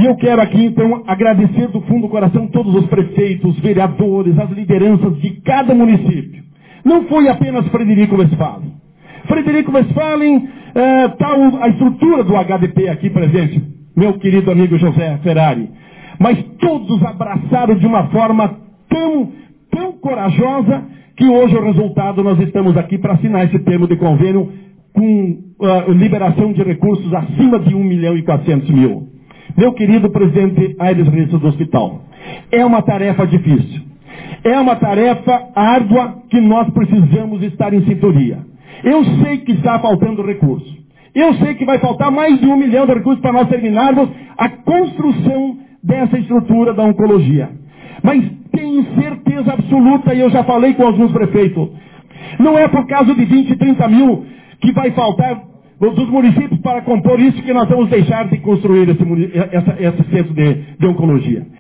E eu quero aqui, então, agradecer do fundo do coração todos os prefeitos, vereadores, as lideranças de cada município. Não foi apenas Frederico Westphalen. Frederico Westphalen, a estrutura do HDP aqui presente, meu querido amigo José Ferrari. Mas todos abraçaram de uma forma tão corajosa que hoje o resultado nós estamos aqui para assinar esse termo de convênio com liberação de recursos acima de 1.400.000. Meu querido presidente Aires Risso do hospital, é uma tarefa difícil. É uma tarefa árdua que nós precisamos estar em sintonia. Eu sei que está faltando recurso. Eu sei que vai faltar mais de 1 milhão de recursos para nós terminarmos a construção dessa estrutura da oncologia. Mas tenho certeza absoluta, e eu já falei com alguns prefeitos, não é por causa de 20, 30 mil que vai faltar dos municípios para compor isso que nós vamos deixar de construir esse centro de oncologia.